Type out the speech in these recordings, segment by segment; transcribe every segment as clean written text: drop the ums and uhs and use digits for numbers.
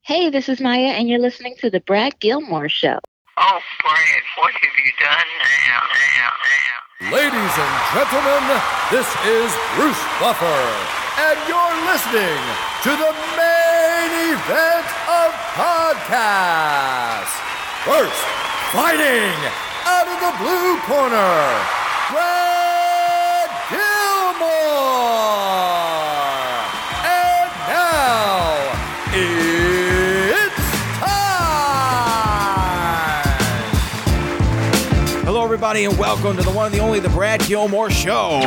Hey, this is Maya, and you're listening to The Brad Gilmore Show. Oh, Brad, what have you done now? Ladies and gentlemen, this is Bruce Buffer, and you're listening to the main event of podcasts. First, fighting out of the blue corner, Brad Gilmore. And now, it's time! Hello, everybody, and welcome to the one and the only, the Brad Gilmore Show.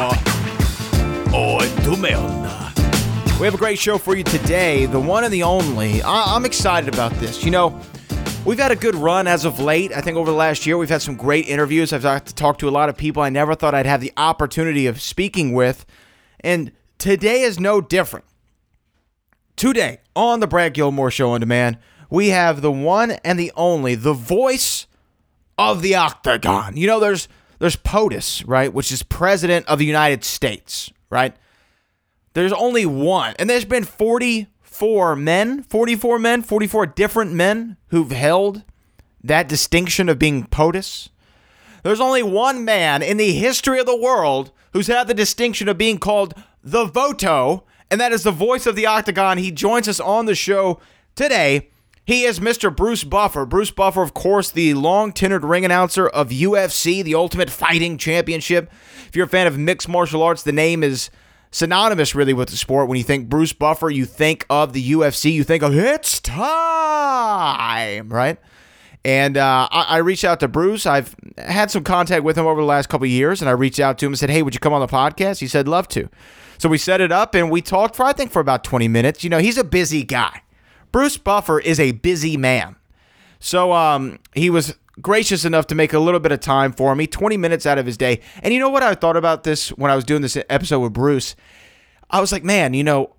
We have a great show for you today, the one and the only. I'm excited about this. You know, we've had a good run as of late. I think over the last year, we've had some great interviews. I've got to talk to a lot of people I never thought I'd have the opportunity of speaking with. And today is no different. Today, on the Brad Gilmore Show on Demand, we have the one and the only, the voice of the Octagon. You know, there's POTUS, right, which is President of the United States, right? There's only one, and there's been 44 different men who've held that distinction of being POTUS. There's only one man in the history of the world who's had the distinction of being called the Voto, and that is the voice of the Octagon. He joins us on the show today. He is Mr. Bruce Buffer. Bruce Buffer, of course, the long-tenured ring announcer of UFC, the Ultimate Fighting Championship. If you're a fan of mixed martial arts, the name is synonymous, really, with the sport. When you think Bruce Buffer, you think of the UFC. You think of it's time, right? And I reached out to Bruce. I've had some contact with him over the last couple of years, and I reached out to him and said, hey, would you come on the podcast? He said, love to. So we set it up, and we talked for about 20 minutes. You know, he's a busy guy. Bruce Buffer is a busy man. So he was gracious enough to make a little bit of time for me, 20 minutes out of his day. And you know what I thought about this when I was doing this episode with Bruce? I was like, man, you know,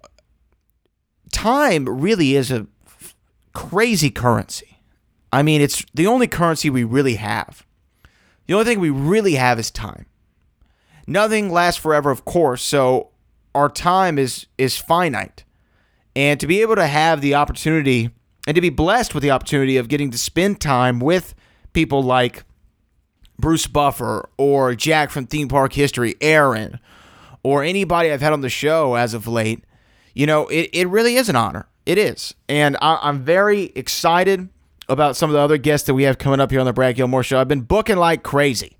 time really is a crazy currency. I mean, it's the only currency we really have. The only thing we really have is time. Nothing lasts forever, of course, so our time is finite. And to be able to have the opportunity and to be blessed with the opportunity of getting to spend time with people like Bruce Buffer or Jack from Theme Park History, Aaron, or anybody I've had on the show as of late, you know, it really is an honor. It is. And I'm very excited about some of the other guests that we have coming up here on the Brad Gilmore Show. I've been booking like crazy.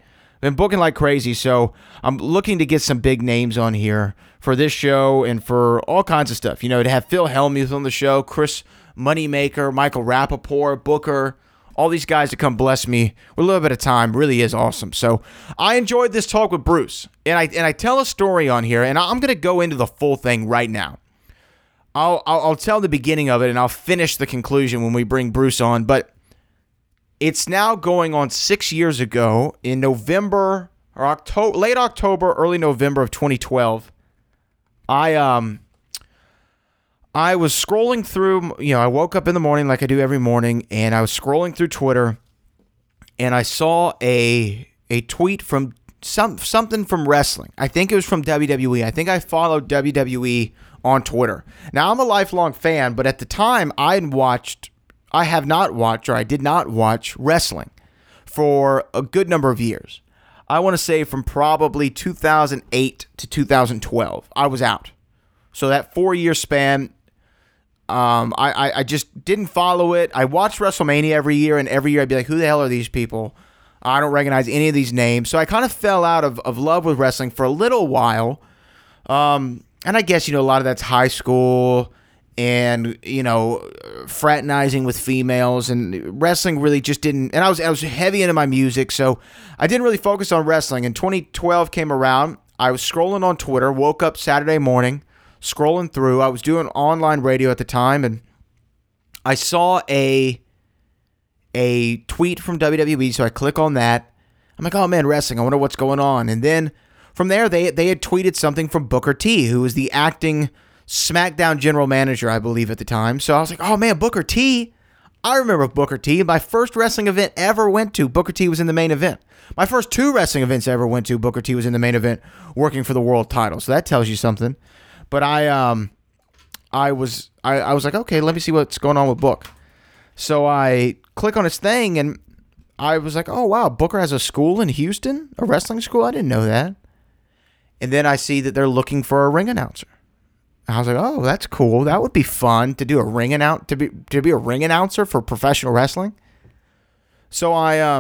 So I'm looking to get some big names on here for this show and for all kinds of stuff. You know, to have Phil Hellmuth on the show, Chris Moneymaker, Michael Rappaport, Booker, all these guys to come bless me with a little bit of time really is awesome. So I enjoyed this talk with Bruce, and I tell a story on here, and I'm going to go into the full thing right now. I'll tell the beginning of it, and I'll finish the conclusion when we bring Bruce on, but it's now going on 6 years ago in November or October, late October, early November of 2012. I was scrolling through, you know, I woke up in the morning like I do every morning, and I was scrolling through Twitter, and I saw a tweet from something from wrestling. I think it was from WWE. I think I followed WWE on Twitter. Now, I'm a lifelong fan, but at the time, I did not watch wrestling for a good number of years. I want to say from probably 2008 to 2012, I was out. So that 4-year span, I just didn't follow it. I watched WrestleMania every year, and every year I'd be like, who the hell are these people? I don't recognize any of these names. So I kind of fell out of love with wrestling for a little while. And I guess, you know, a lot of that's high school and, you know, fraternizing with females, and wrestling really just didn't, and I was heavy into my music, so I didn't really focus on wrestling. And 2012 came around. I was scrolling on Twitter, woke up Saturday morning, scrolling through. I was doing online radio at the time, and I saw a tweet from WWE, so I click on that. I'm like, oh man, wrestling, I wonder what's going on. And then from there, they had tweeted something from Booker T, who was the acting SmackDown general manager, I believe, at the time. So I was like, oh man, Booker T. I remember Booker T. My first wrestling event ever went to, Booker T was in the main event. My first 2 wrestling events I ever went to, Booker T was in the main event working for the world title. So that tells you something. But I I was like, okay, let me see what's going on with Book. So I click on his thing, and I was like, oh, wow, Booker has a school in Houston, a wrestling school? I didn't know that. And then I see that they're looking for a ring announcer. I was like, oh, that's cool. That would be fun to do a ring to be a ring announcer for professional wrestling. So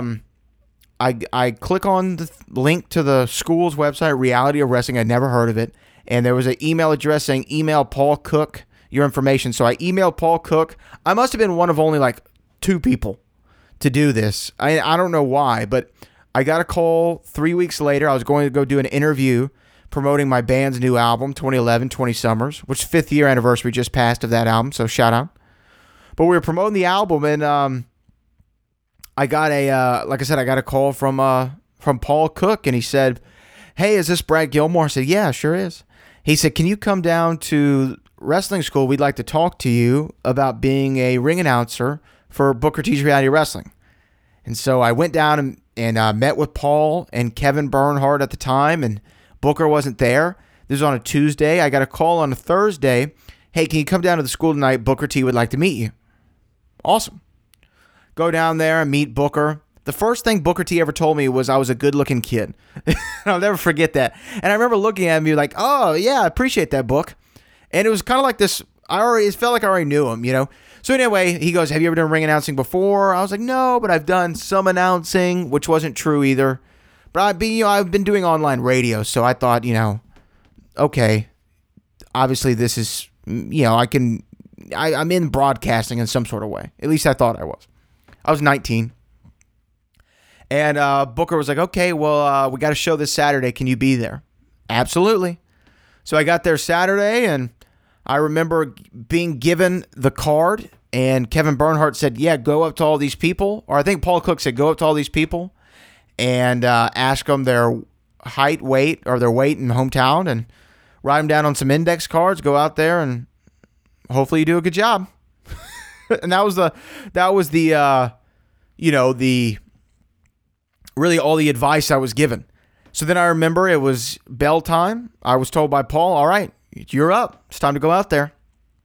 I click on the link to the school's website, Reality of Wrestling. I'd never heard of it. And there was an email address saying, email Paul Cook your information. So I emailed Paul Cook. I must have been one of only like 2 people to do this. I don't know why, but I got a call 3 weeks later. I was going to go do an interview promoting my band's new album, 2011, 20 Summers, which 5th year anniversary just passed of that album, so shout out. But we were promoting the album, and I got I got a call from Paul Cook, and he said, hey, is this Brad Gilmore? I said, yeah, sure is. He said, can you come down to wrestling school? We'd like to talk to you about being a ring announcer for Booker T's Reality Wrestling. And so I went down and met with Paul and Kevin Bernhardt at the time, and Booker wasn't there. This was on a Tuesday. I got a call on a Thursday. Hey, can you come down to the school tonight? Booker T would like to meet you. Awesome. Go down there and meet Booker. The first thing Booker T ever told me was I was a good-looking kid. I'll never forget that. And I remember looking at him like, oh, yeah, I appreciate that, Book. And it was kind of like this, it felt like I already knew him, you know? So anyway, he goes, have you ever done ring announcing before? I was like, no, but I've done some announcing, which wasn't true either. But I've been doing online radio, so I thought, okay, obviously this is, I'm in broadcasting in some sort of way. At least I thought I was. I was 19. And Booker was like, okay, well, we got a show this Saturday. Can you be there? Absolutely. So I got there Saturday, and I remember being given the card, and Kevin Bernhardt said, yeah, go up to all these people. Or I think Paul Cook said, go up to all these people and ask them their height, weight, or their weight in hometown, and write them down on some index cards, go out there, and hopefully you do a good job. And that was really all the advice I was given. So then I remember it was bell time. I was told by Paul, all right, you're up. It's time to go out there.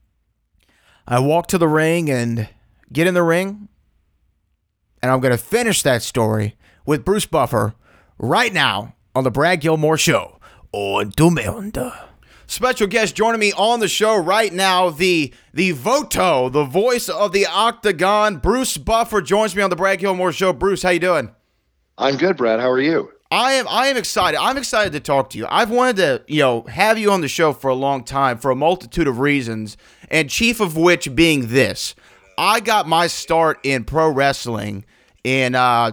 I walk to the ring and get in the ring, and I'm going to finish that story with Bruce Buffer right now on the Brad Gilmore Show on Demand. Special guest joining me on the show right now, the Voto, the voice of the Octagon, Bruce Buffer joins me on the Brad Gilmore Show. Bruce, how you doing? I'm good, Brad. How are you? I am excited. I'm excited to talk to you. I've wanted to, have you on the show for a long time for a multitude of reasons, and chief of which being this. I got my start in pro wrestling in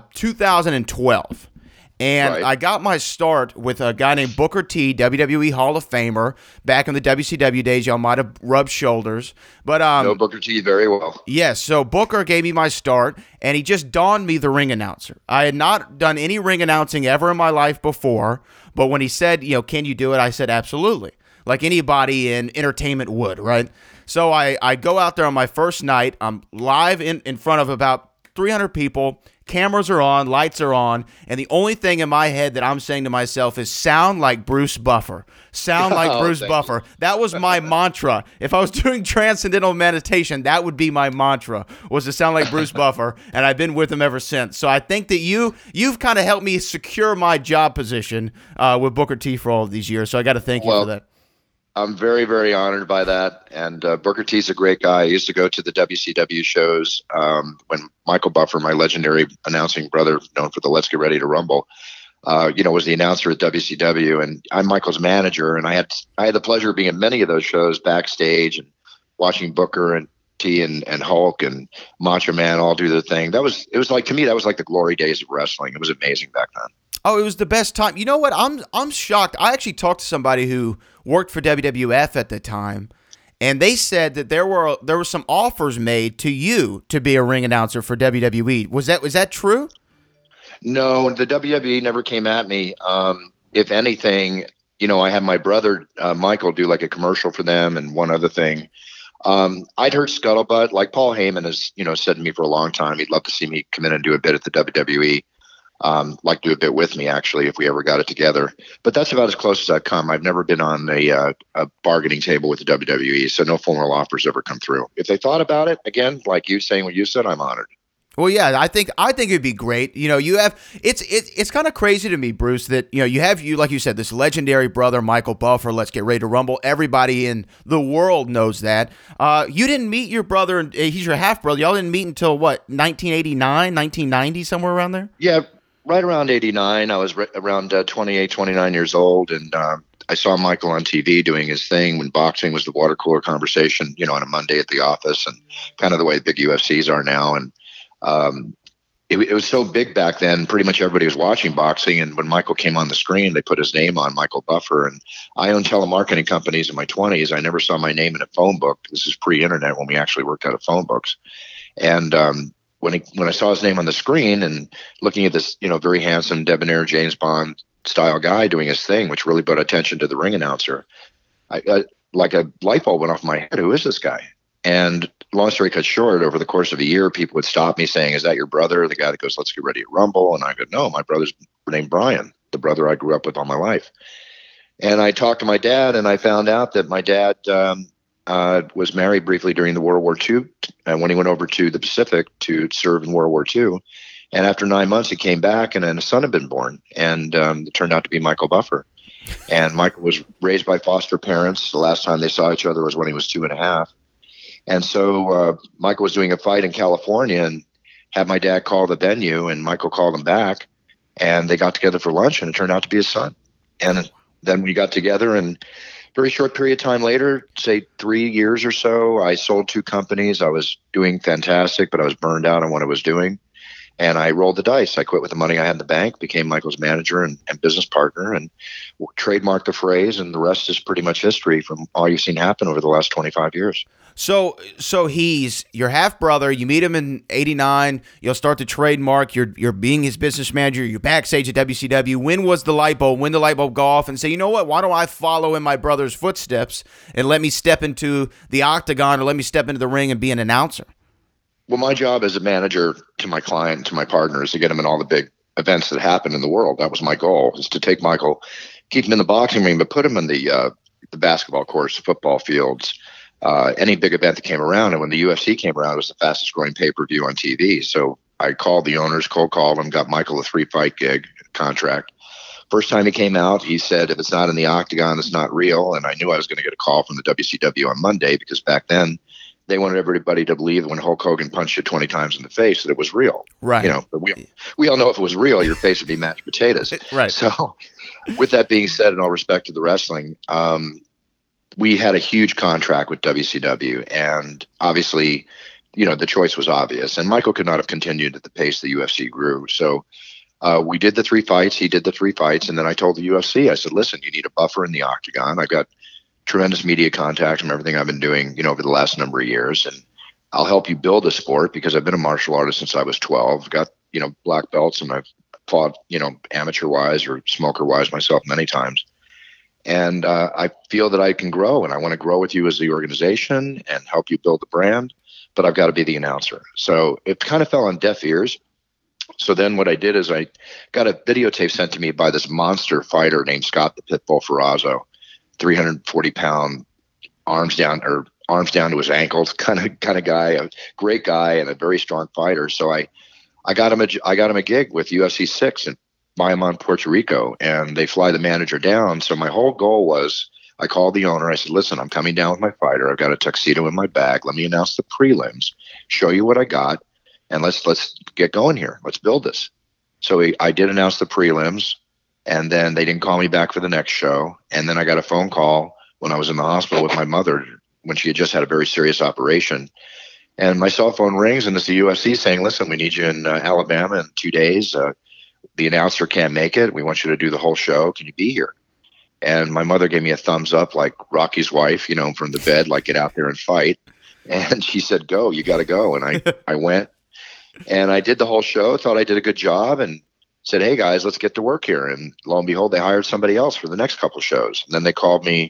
2012. And right. I got my start with a guy named Booker T, WWE Hall of Famer. Back in the WCW days, y'all might have rubbed shoulders. But know Booker T very well. Yes, so Booker gave me my start, and he just donned me the ring announcer. I had not done any ring announcing ever in my life before, but when he said, can you do it, I said absolutely, like anybody in entertainment would, right? So I go out there on my first night. I'm live in front of about 300 people. Cameras are on, lights are on, and the only thing in my head that I'm saying to myself is sound like Bruce Buffer. Sound like Bruce Buffer. That was my mantra. If I was doing transcendental meditation, that would be my mantra, was to sound like Bruce Buffer, and I've been with him ever since. So I think that you've kind of helped me secure my job position with Booker T for all of these years, so I got to thank you for that. I'm very, very honored by that. And Booker T's a great guy. I used to go to the WCW shows when Michael Buffer, my legendary announcing brother, known for the Let's Get Ready to Rumble, was the announcer at WCW. And I'm Michael's manager. And I had the pleasure of being at many of those shows backstage and watching Booker and T and Hulk and Macho Man all do their thing. To me, that was like the glory days of wrestling. It was amazing back then. Oh, it was the best time. You know what? I'm shocked. I actually talked to somebody who worked for WWF at the time, and they said that there were some offers made to you to be a ring announcer for WWE. Was that true? No, the WWE never came at me. If anything, I had my brother Michael do like a commercial for them and one other thing. I'd heard scuttlebutt, like Paul Heyman has said to me for a long time he'd love to see me come in and do a bit at the WWE. like to do a bit with me, actually, if we ever got it together. But that's about as close as I've come. I've never been on a bargaining table with the WWE, so no formal offers ever come through. If they thought about it, again, like you saying what you said, I'm honored. Well, yeah, I think it'd be great. You have it's kind of crazy to me, Bruce, that you have like you said, this legendary brother, Michael Buffer. Let's Get Ready to Rumble. Everybody in the world knows that. You didn't meet your brother, and he's your half brother. Y'all didn't meet until what, 1989, 1990, somewhere around there. Yeah, right around 89. I was around 28, 29 years old, and I saw Michael on TV doing his thing when boxing was the water cooler conversation, on a Monday at the office, and kind of the way big UFCs are now. And it was so big back then, pretty much everybody was watching boxing. And when Michael came on the screen, they put his name on, Michael Buffer. And I owned telemarketing companies in my 20s. I never saw my name in a phone book. This is pre-internet when we actually worked out of phone books. And when I saw his name on the screen and looking at this, very handsome, debonair James Bond style guy doing his thing, which really brought attention to the ring announcer, I like a light bulb went off my head. Who is this guy? And long story cut short, over the course of a year, people would stop me saying, "Is that your brother? The guy that goes, 'Let's Get Ready to Rumble'?" And I go, "No, my brother's named Brian, the brother I grew up with all my life." And I talked to my dad, and I found out that my dad was married briefly during the World War II, and when he went over to the Pacific to serve in World War II. And after 9 months, he came back, and then a son had been born, and it turned out to be Michael Buffer. And Michael was raised by foster parents. The last time they saw each other was when he was 2.5. And so Michael was doing a fight in California and had my dad call the venue, and Michael called him back, and they got together for lunch, and it turned out to be his son. And then we got together, and very short period of time later, say 3 years or so, I sold 2 companies. I was doing fantastic, but I was burned out on what I was doing. And I rolled the dice. I quit with the money I had in the bank, became Michael's manager and business partner, and trademarked the phrase, and the rest is pretty much history from all you've seen happen over the last 25 years. So he's your half brother. You meet him in '89. You'll start to trademark. You're being his business manager. You're backstage at WCW. When was the light bulb? When did the light bulb go off and say, you know what? Why don't I follow in my brother's footsteps and let me step into the octagon, or let me step into the ring and be an announcer? Well, my job as a manager to my client, to my partners, to get him in all the big events that happen in the world. That was my goal, is to take Michael, keep him in the boxing ring, but put him in the basketball courts, the football fields, any big event that came around. And when the UFC came around, it was the fastest growing pay-per-view on TV. So I called the owners, cold called them, got Michael a 3-fight gig contract. First time he came out, he said, if it's not in the octagon, it's not real. And I knew I was going to get a call from the WCW on Monday, because back then they wanted everybody to believe when Hulk Hogan punched you 20 times in the face that it was real. Right. But we all know if it was real, your face would be mashed potatoes. Right. So with that being said, in all respect to the wrestling, we had a huge contract with WCW, and obviously, the choice was obvious, and Michael could not have continued at the pace the UFC grew. So we did the 3 fights. He did the 3 fights. And then I told the UFC, I said, listen, you need a buffer in the octagon. I've got tremendous media contacts from everything I've been doing, over the last number of years. And I'll help you build a sport, because I've been a martial artist since I was 12, got, black belts, and I've fought, amateur wise or smoker wise myself many times. And I feel that I can grow, and I want to grow with you as the organization and help you build the brand, but I've got to be the announcer. So it kind of fell on deaf ears. So then what I did is I got a videotape sent to me by this monster fighter named Scott the Pitbull Ferrazzo, 340-pound, arms down to his ankles, kind of guy, a great guy and a very strong fighter. So I got him a gig with UFC 6 in Bayamon, Puerto Rico, and they fly the manager down. So my whole goal was, I called the owner. I said, listen, I'm coming down with my fighter. I've got a tuxedo in my bag. Let me announce the prelims, show you what I got, and let's get going here. Let's build this. So I did announce the prelims. And then they didn't call me back for the next show. And then I got a phone call when I was in the hospital with my mother, when she had just had a very serious operation. And my cell phone rings, and it's the UFC saying, listen, we need you in Alabama in 2 days. The announcer can't make it. We want you to do the whole show. Can you be here? And my mother gave me a thumbs up, like Rocky's wife, from the bed, like, get out there and fight. And she said, go, you got to go. And I went, and I did the whole show, thought I did a good job, and said, hey guys, let's get to work here. And lo and behold, they hired somebody else for the next couple of shows. And then they called me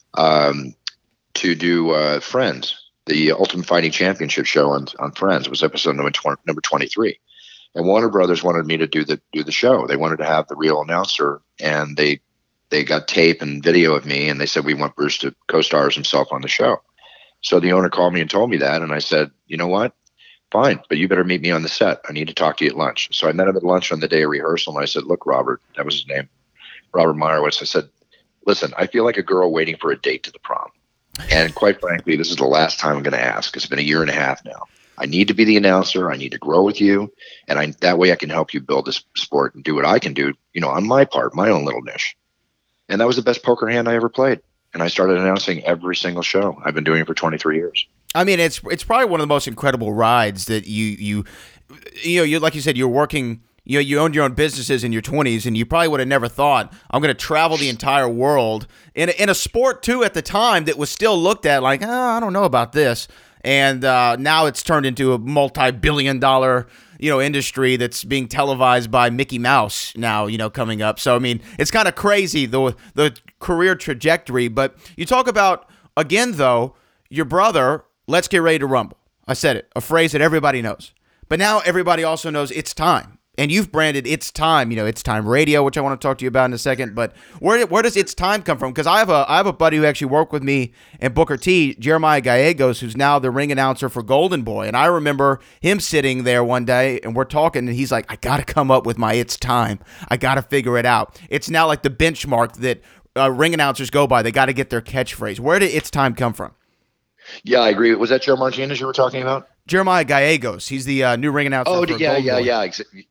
to do Friends, the Ultimate Fighting Championship show on Friends. It was episode number 23. And Warner Brothers wanted me to do the show. They wanted to have the real announcer, and they got tape and video of me, and they said, we want Bruce to co-star as himself on the show. So the owner called me and told me that, and I said, you know what? Fine, but you better meet me on the set. I need to talk to you at lunch. So I met him at lunch on the day of rehearsal, and I said, look, Robert, that was his name, Robert Meyerowitz. I said, listen, I feel like a girl waiting for a date to the prom. And quite frankly, this is the last time I'm going to ask. It's been a year and a half now. I need to be the announcer. I need to grow with you. And that way I can help you build this sport and do what I can do, on my part, my own little niche. And that was the best poker hand I ever played. And I started announcing every single show. I've been doing it for 23 years. I mean, it's probably one of the most incredible rides that you like you said, you're working, you owned your own businesses in your 20s, and you probably would have never thought, I'm going to travel the entire world in a sport too at the time that was still looked at like, I don't know about this. And now it's turned into a multi-billion-dollar, industry that's being televised by Mickey Mouse now, coming up. So, I mean, it's kind of crazy, the career trajectory. But you talk about, again, though, your brother, Let's Get Ready to Rumble. I said it, a phrase that everybody knows. But now everybody also knows It's Time. And you've branded It's Time, It's Time Radio, which I want to talk to you about in a second. But where does It's Time come from? Because I have a buddy who actually worked with me in Booker T, Jeremiah Gallegos, who's now the ring announcer for Golden Boy. And I remember him sitting there one day, and we're talking, and he's like, I got to come up with my It's Time. I got to figure it out. It's now like the benchmark that ring announcers go by. They got to get their catchphrase. Where did It's Time come from? Yeah, I agree. Was that Joe Martinez you were talking about? Jeremiah Gallegos. He's the new ring announcer for Golden Boy. Yeah.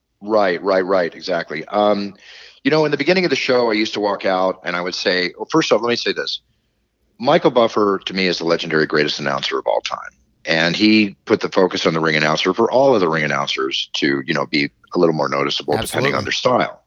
Right. Exactly. In the beginning of the show, I used to walk out and I would say, well, first off, let me say this. Michael Buffer, to me, is the legendary greatest announcer of all time. And he put the focus on the ring announcer for all of the ring announcers to, be a little more noticeable. Absolutely. Depending on their style.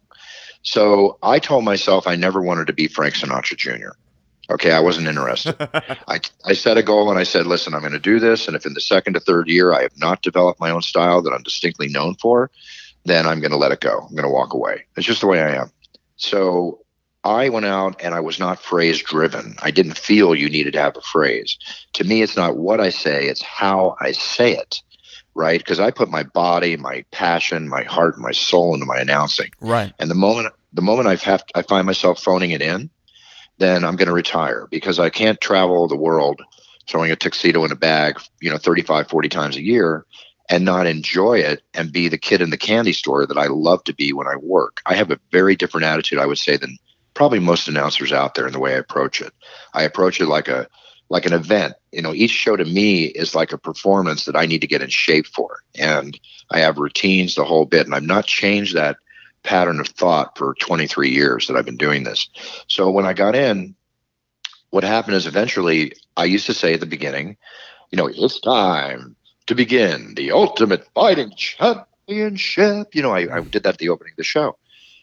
So I told myself I never wanted to be Frank Sinatra Jr. Okay, I wasn't interested. I set a goal and I said, listen, I'm going to do this. And if in the second or third year I have not developed my own style that I'm distinctly known for, then I'm going to let it go. I'm going to walk away. It's just the way I am. So I went out and I was not phrase driven. I didn't feel you needed to have a phrase. To me, it's not what I say, it's how I say it, right? Because I put my body, my passion, my heart, my soul into my announcing. Right. And the moment I find myself phoning it in, then I'm going to retire because I can't travel the world throwing a tuxedo in a bag, 35, 40 times a year and not enjoy it and be the kid in the candy store that I love to be when I work. I have a very different attitude, I would say, than probably most announcers out there in the way I approach it. I approach it like an event. Each show to me is like a performance that I need to get in shape for. And I have routines, the whole bit. And I've not changed that pattern of thought for 23 years that I've been doing this. So when I got in, what happened is eventually I used to say at the beginning, it's time to begin the Ultimate Fighting Championship. I did that at the opening of the show.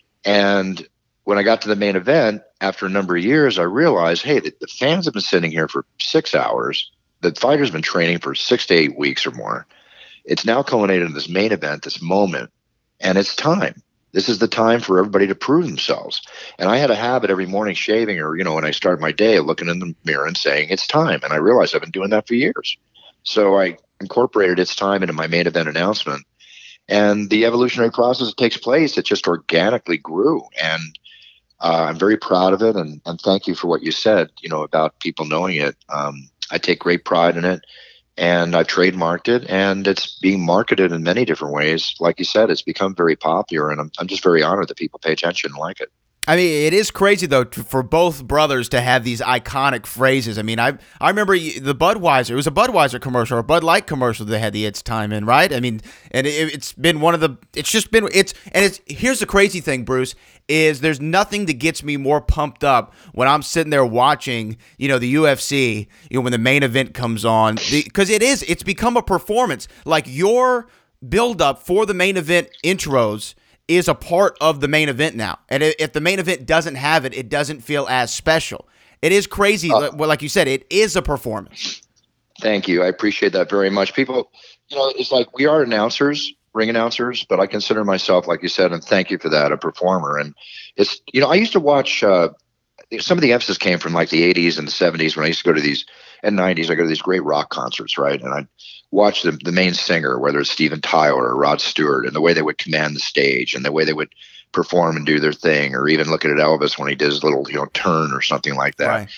And when I got to the main event, after a number of years, I realized, hey, the fans have been sitting here for 6 hours. The fighter's been training for 6 to 8 weeks or more. It's now culminated in this main event, this moment, and it's time. This is the time for everybody to prove themselves. And I had a habit every morning shaving or, when I start my day, looking in the mirror and saying, it's time. And I realized I've been doing that for years. So I incorporated It's Time into my main event announcement. And the evolutionary process that takes place, it just organically grew. And I'm very proud of it. And thank you for what you said, about people knowing it. I take great pride in it. And I've trademarked it, and it's being marketed in many different ways. Like you said, it's become very popular, and I'm just very honored that people pay attention and like it. I mean, it is crazy, though, for both brothers to have these iconic phrases. I mean, I remember the Budweiser. It was a Budweiser commercial or a Bud Light commercial that had the It's Time in, right? I mean, and it's been one of the – here's the crazy thing, Bruce, is there's nothing that gets me more pumped up when I'm sitting there watching, the UFC, when the main event comes on. Because it's become a performance. Like your build-up for the main event intros – is a part of the main event now. And if the main event doesn't have it, it doesn't feel as special. It is crazy. Like you said, it is a performance. Thank you. I appreciate that very much. People, it's like we are announcers, ring announcers, but I consider myself, like you said, and thank you for that, a performer. And it's, I used to watch some of the emphasis came from like the 80s and the 70s when I used to go to these, and 90s, I go to these great rock concerts, right? And I'd watch the main singer, whether it's Steven Tyler or Rod Stewart, and the way they would command the stage and the way they would perform and do their thing, or even looking at Elvis when he did his little, turn or something like that. Right.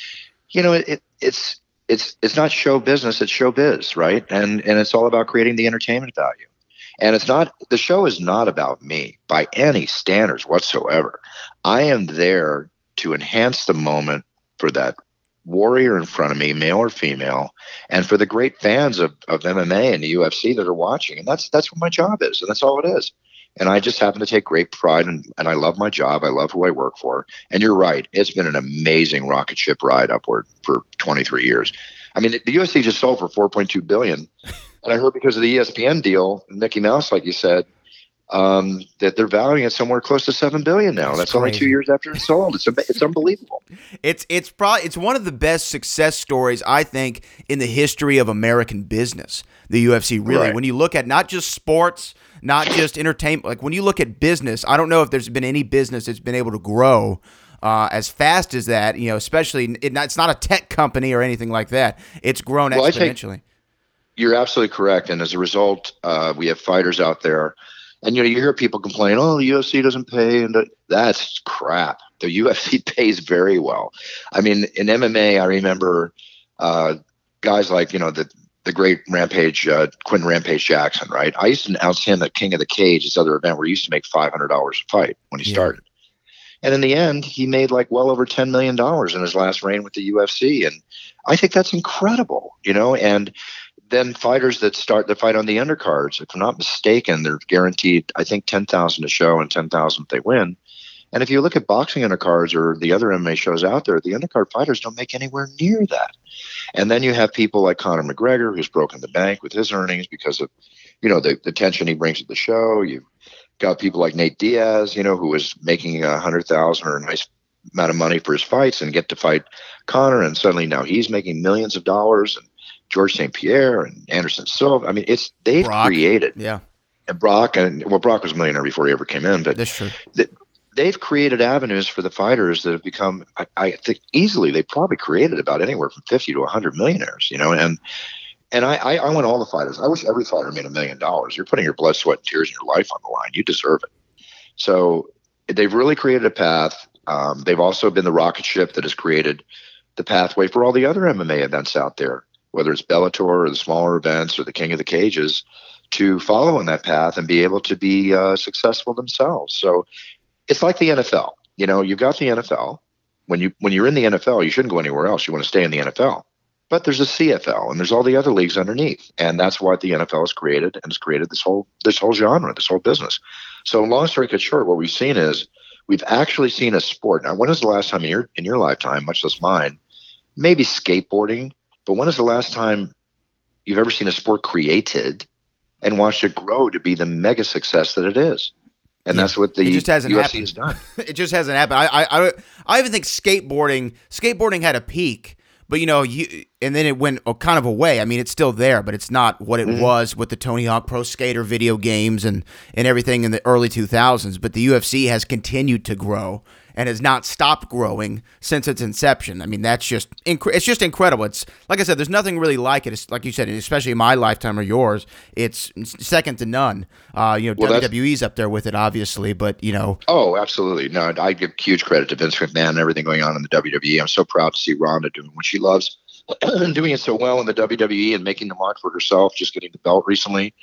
It's not show business, it's show biz, right? And it's all about creating the entertainment value. And the show is not about me by any standards whatsoever. I am there to enhance the moment for that warrior in front of me, male or female, and for the great fans of MMA and the UFC that are watching. And that's what my job is, and that's all it is. And I just happen to take great pride, and I love my job. I love who I work for. And you're right. It's been an amazing rocket ship ride upward for 23 years. I mean, the UFC just sold for $4.2 billion. And I heard because of the ESPN deal, Mickey Mouse, like you said, that they're valuing it somewhere close to $7 billion now. That's only 2 years after it's sold. It's unbelievable. It's one of the best success stories, I think, in the history of American business. The UFC, really, Right. When you look at not just sports, not just entertainment, like when you look at business, I don't know if there's been any business that's been able to grow as fast as that. Especially it's not a tech company or anything like that. It's grown exponentially. You're absolutely correct. And as a result, we have fighters out there. And you hear people complain, "Oh, the UFC doesn't pay," and that's crap. The UFC pays very well. I mean, in MMA, I remember guys like the great Rampage, Quentin Rampage Jackson, right? I used to announce him at King of the Cage, this other event where he used to make $500 a fight when he started. And in the end, he made like well over $10 million in his last reign with the UFC, and I think that's incredible, And then fighters that start the fight on the undercards, if I'm not mistaken, they're guaranteed, I think, $10,000 a show and $10,000 if they win. And if you look at boxing undercards or the other MMA shows out there, the undercard fighters don't make anywhere near that. And then you have people like Conor McGregor, who's broken the bank with his earnings because of, the attention he brings to the show. You've got people like Nate Diaz, who was making $100,000 or a nice amount of money for his fights and get to fight Conor, and suddenly now he's making millions of dollars. And George St. Pierre and Anderson Silva. I mean, they've created. Yeah. And Brock was a millionaire before he ever came in, but that's true. They've created avenues for the fighters that have become, I think easily, they probably created about anywhere from 50 to 100 millionaires, and I want all the fighters. I wish every fighter made $1 million. You're putting your blood, sweat, and tears in your life on the line. You deserve it. So they've really created a path. They've also been the rocket ship that has created the pathway for all the other MMA events out there, whether it's Bellator or the smaller events or the King of the Cages, to follow in that path and be able to be successful themselves. So it's like the NFL. You've got the NFL. When you're in the NFL, you shouldn't go anywhere else. You want to stay in the NFL. But there's a CFL and there's all the other leagues underneath. And that's what the NFL has created, and it's created this whole genre, this whole business. So long story cut short, what we've seen is we've actually seen a sport. Now, when was the last time in your lifetime, much less mine, maybe skateboarding, but when is the last time you've ever seen a sport created and watched it grow to be the mega success that it is? And that's what the UFC has done. It just hasn't happened. I even think skateboarding had a peak, but and then it went kind of away. I mean, it's still there, but it's not what it was with the Tony Hawk Pro Skater video games and everything in the early 2000s. But the UFC has continued to grow and has not stopped growing since its inception. I mean, it's just incredible. It's like I said, there's nothing really like it. It's like you said, especially in my lifetime or yours, it's second to none. WWE's up there with it, obviously, but Oh, absolutely. No, I give huge credit to Vince McMahon and everything going on in the WWE. I'm so proud to see Ronda doing what she loves and doing it so well in the WWE and making the mark for herself, just getting the belt recently.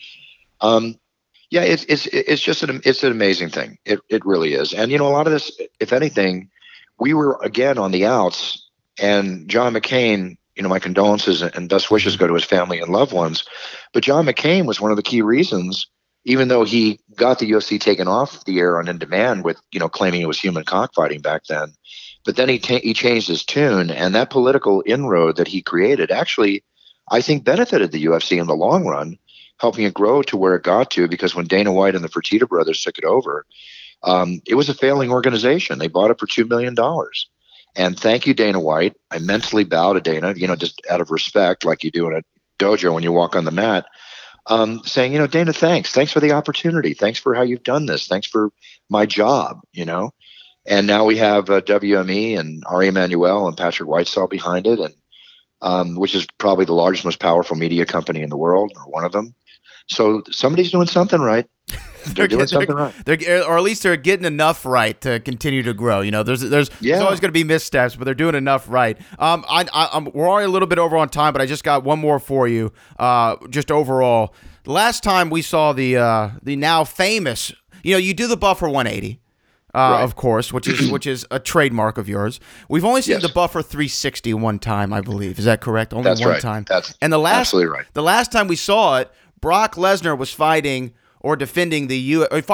Yeah, it's just an amazing thing. It really is. And a lot of this, if anything, we were again on the outs. And John McCain, my condolences and best wishes go to his family and loved ones. But John McCain was one of the key reasons, even though he got the UFC taken off the air on In Demand with claiming it was human cockfighting back then. But then he changed his tune, and that political inroad that he created actually, I think, benefited the UFC in the long run, helping it grow to where it got to, because when Dana White and the Fertitta brothers took it over, it was a failing organization. They bought it for $2 million. And thank you, Dana White. I mentally bow to Dana, just out of respect, like you do in a dojo when you walk on the mat, saying, Dana, thanks. Thanks for the opportunity. Thanks for how you've done this. Thanks for my job, And now we have WME and Ari Emanuel and Patrick Whitesell behind it, and which is probably the largest, most powerful media company in the world, or one of them. So somebody's doing something right. They're doing something right. Or at least they're getting enough right to continue to grow. You know, there's always going to be missteps, but they're doing enough right. We're already a little bit over on time, but I just got one more for you. Just overall, the last time we saw the now famous, you do the Buffer 180. Right. Of course, which is a trademark of yours. We've only seen the Buffer 360 one time, I believe. Is that correct? Only That's one right. time. That's absolutely right. The last time we saw it, Brock Lesnar was fighting for or defending the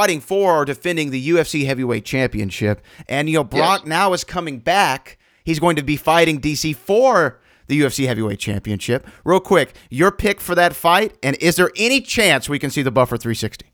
UFC Heavyweight Championship, and Brock now is coming back. He's going to be fighting DC for the UFC Heavyweight Championship. Real quick, your pick for that fight, and is there any chance we can see the Buffer 360?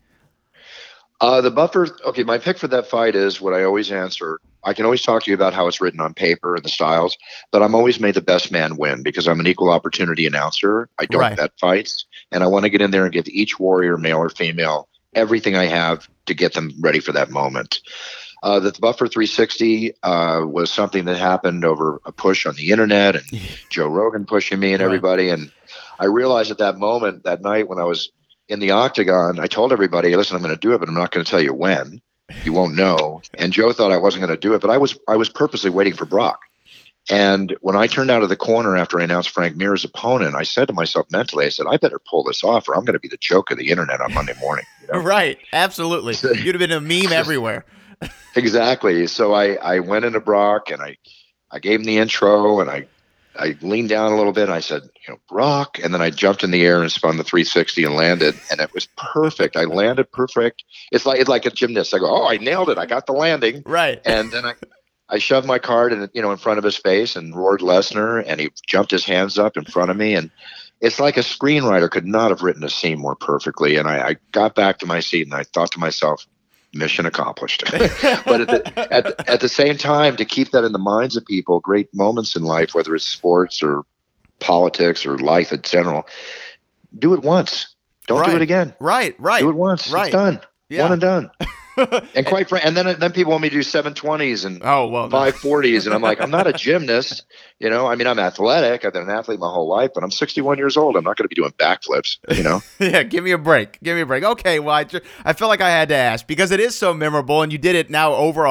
The Buffer, okay, my pick for that fight is what I always answer. I can always talk to you about how it's written on paper and the styles, but I'm always made the best man win because I'm an equal opportunity announcer. I don't bet fights, and I want to get in there and give each warrior, male or female, everything I have to get them ready for that moment. The Buffer 360 was something that happened over a push on the internet and Joe Rogan pushing me and everybody. And I realized at that moment, that night when I was in the octagon, I told everybody, listen, I'm going to do it, but I'm not going to tell you when. You won't know. And Joe thought I wasn't going to do it, but I was purposely waiting for Brock. And when I turned out of the corner after I announced Frank Mir's opponent, I said to myself mentally, I said, I better pull this off or I'm going to be the joke of the internet on Monday morning. Right. Absolutely. You'd have been a meme everywhere. Exactly. So I went into Brock and I gave him the intro and I leaned down a little bit and I said, Brock. And then I jumped in the air and spun the 360 and landed. And it was perfect. I landed perfect. It's like a gymnast. I go, oh, I nailed it. I got the landing. Right. And then I shoved my card in front of his face and roared Lesnar, and he jumped his hands up in front of me. And it's like a screenwriter could not have written a scene more perfectly. And I got back to my seat and I thought to myself, mission accomplished. But at the same time, to keep that in the minds of people, great moments in life, whether it's sports or politics or life in general, do it once. Don't do it again. Right. Do it once. It's done. Yeah. One and done. And quite frankly, and then people want me to do 720s and 540s, and I'm like, I'm not a gymnast, I mean, I'm athletic. I've been an athlete my whole life, but I'm 61 years old. I'm not going to be doing backflips, Yeah, give me a break. Okay, well, I felt like I had to ask because it is so memorable, and you did it now over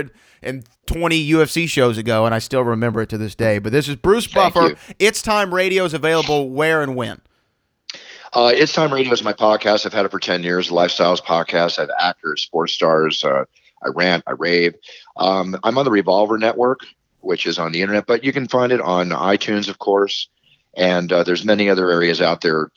120 UFC shows ago, and I still remember it to this day. But this is Bruce Buffer. It's Time Radio is available where and when? It's Time Radio is my podcast. I've had it for 10 years, Lifestyles podcast. I have actors, sports stars. I rant, I rave. I'm on the Revolver Network, which is on the internet, but you can find it on iTunes, of course. And there's many other areas out there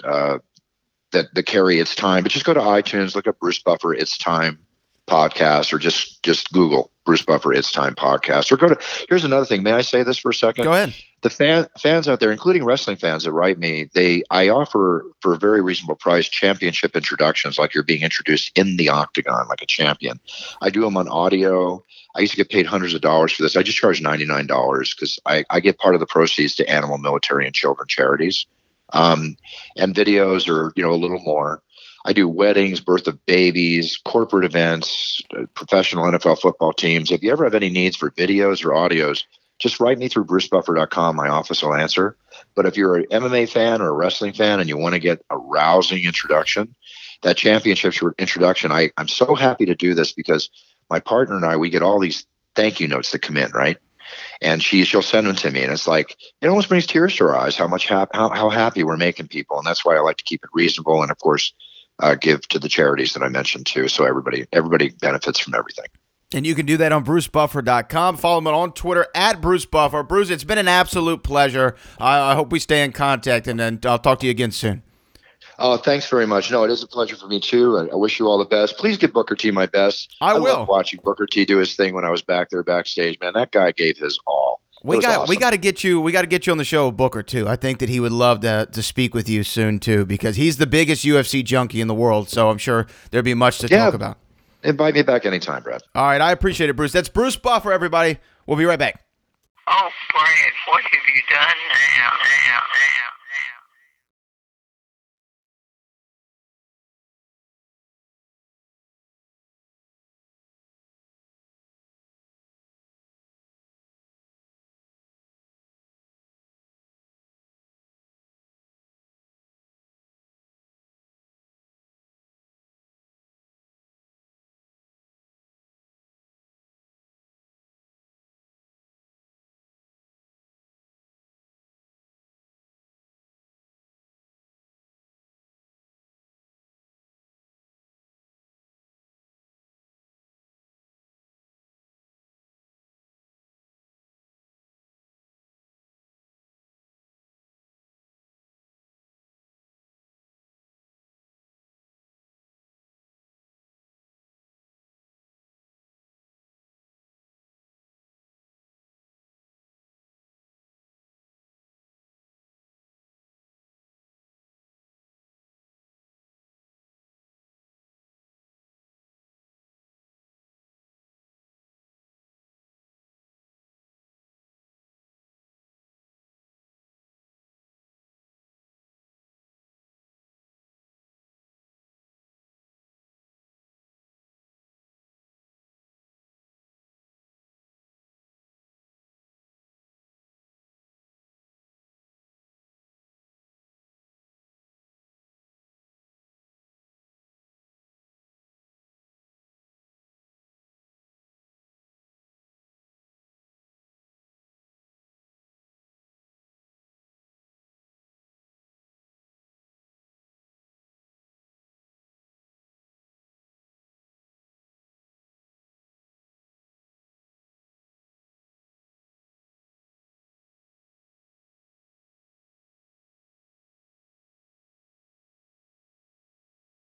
that carry It's Time. But just go to iTunes, look up Bruce Buffer, It's Time podcast, or just Google Bruce Buffer, It's Time podcast. Or here's another thing. May I say this for a second? Go ahead. The fans out there, including wrestling fans that write me, I offer for a very reasonable price championship introductions, like you're being introduced in the octagon like a champion. I do them on audio. I used to get paid hundreds of dollars for this. I just charge $99 because I get part of the proceeds to animal, military, and children charities. And videos are a little more. I do weddings, birth of babies, corporate events, professional NFL football teams. If you ever have any needs for videos or audios, just write me through brucebuffer.com. My office will answer. But if you're an MMA fan or a wrestling fan and you want to get a rousing introduction, that championship introduction, I'm so happy to do this because my partner and I, we get all these thank you notes that come in, right? And she'll send them to me, and it's like it almost brings tears to our eyes how happy we're making people, and that's why I like to keep it reasonable, and of course, give to the charities that I mentioned too, so everybody benefits from everything. And you can do that on brucebuffer.com. Follow him on Twitter at Bruce Buffer. Bruce, it's been an absolute pleasure. I hope we stay in contact, and then I'll talk to you again soon. Oh, thanks very much. No, it is a pleasure for me too. I wish you all the best. Please give Booker T my best. I will. Love watching Booker T do his thing when I was back there backstage. Man, that guy gave his all. We got to get you on the show with Booker too. I think that he would love to speak with you soon too, because he's the biggest UFC junkie in the world. So I'm sure there'd be much to talk about. Invite me back anytime, Brad. All right, I appreciate it, Bruce. That's Bruce Buffer, everybody. We'll be right back. Oh, Brad, what have you done now?